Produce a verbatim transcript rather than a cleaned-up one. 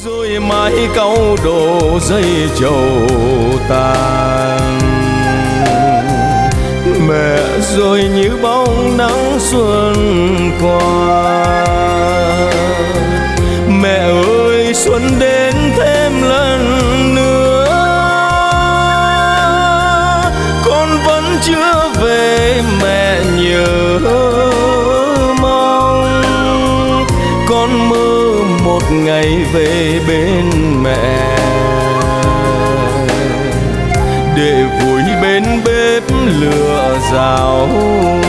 rồi mãi cau đổ dây trầu tàn. Mẹ rồi như bóng nắng xuân qua, mẹ ơi xuân đến thêm lần nữa, con vẫn chưa về mẹ nhớ mong, con mơ một ngày về bên mẹ để vui bên bếp lửa rào